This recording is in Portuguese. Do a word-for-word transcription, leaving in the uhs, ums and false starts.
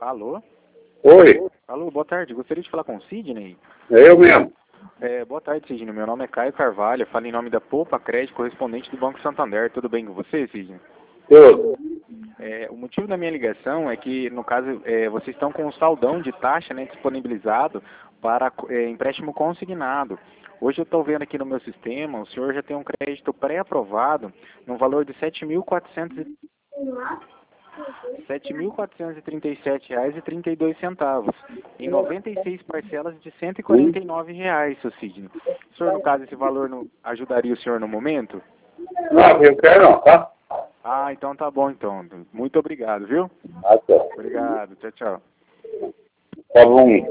Alô? Oi, Alô, boa tarde. Gostaria de falar com o Sidney? é eu mesmo. É, boa tarde, Sidney. Meu nome é Caio Carvalho. Eu falo em nome da Poupa Crédito, correspondente do Banco Santander. Tudo bem com você, Sidney? Tudo. É, o motivo da minha ligação é que, no caso, é, vocês estão com um saldão de taxa, né, disponibilizado para é, empréstimo consignado. Hoje eu estou vendo aqui no meu sistema, o senhor já tem um crédito pré-aprovado no valor de sete mil quatrocentos e sete mil quatrocentos e trinta e sete reais e trinta e dois centavos, em noventa e seis parcelas de cento e quarenta e nove reais, seu Sidney. O senhor, no caso, esse valor não ajudaria o senhor no momento? Não, eu quero não, tá? Ah, então tá bom, então. Muito obrigado, viu? Ah, tá. Obrigado. Tchau, tchau. Tá bom.